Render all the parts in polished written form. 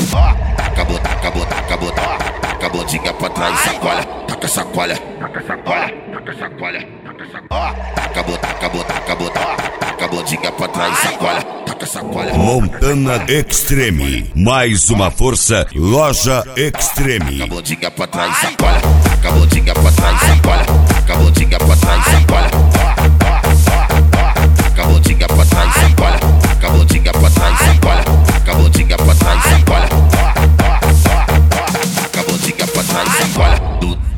Taca a bundinha pra trás, sacola, taca sacola, taca sacola, taca sacola, taca sacola. Taca a bundinha pra trás, sacola, taca sacola. Montana Extreme, mais uma força, Loja Extreme. Taca a bundinha pra trás, sacola, taca a bundinha pra trás, sacola, taca a bundinha pra trás, sacola. Taca a bundinha pra trás, sacola, taca a bundinha pra trás, sacola, taca a bundinha pra trás, sacola. Taca a bundinha pra trás, sacola.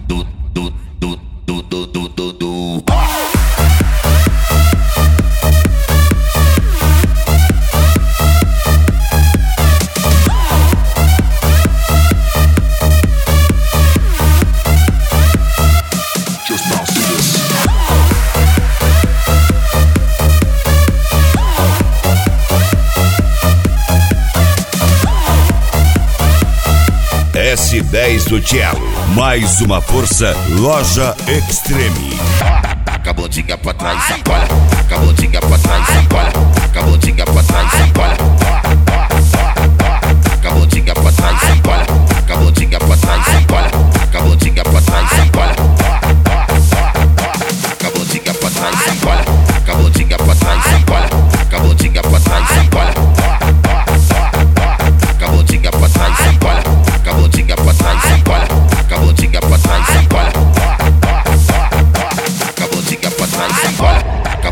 S10 do Cielo, mais uma força, Loja Extreme. Taca a bundinha pra trás, sacola, taca a bundinha pra trás, sacola, taca a bundinha pra trás, sacola. Taca a bundinha pra trás, sacola, taca a bundinha pra trás, sacola, taca a bundinha pra trás, sacola. Taca a bundinha pra trás, sacola, taca a bundinha pra trás, sacola, taca a bundinha pra trás, sacola. Taca a bundinha pra trás, sacola, taca a bundinha pra trás, sacola, taca a bundinha pra trás, sacola. Taca a bundinha pra trás, sacola,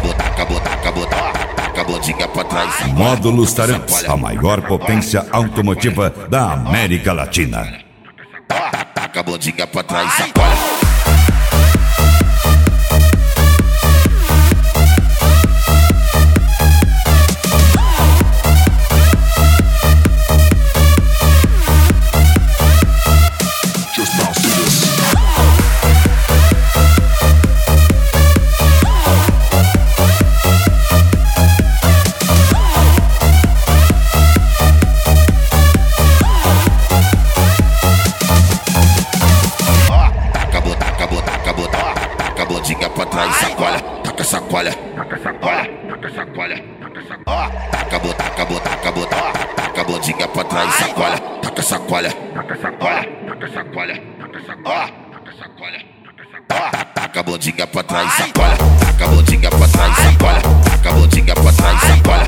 taca a bundinha pra trás, sacola. Módulos Tarantos, a maior potência automotiva da América Latina. Taca a bundinha pra trás, sacola. Bundinha pra trás, sacola, taca sacola, taca sacola, taca sacola, taca sacola. Taca a bundinha pra trás, sacola, taca sacola, taca sacola, taca sacola, taca sacola, taca sacola, taca sacola. Taca a bundinha pra trás, sacola, taca a bundinha pra trás, sacola, taca a bundinha pra trás, sacola.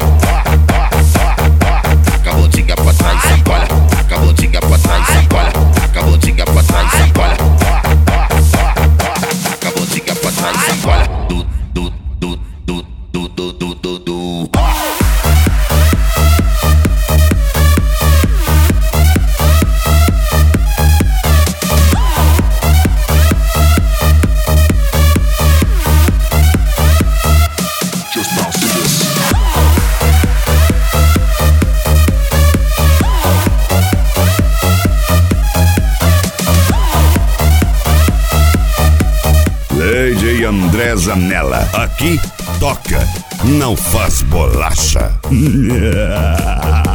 Taca a bundinha pra trás, sacola, taca a bundinha pra trás, sacola, taca a bundinha pra trás, sacola. Taca a bundinha pra trás, sacola. DJ André Zanella, aqui toca, não faz bolacha.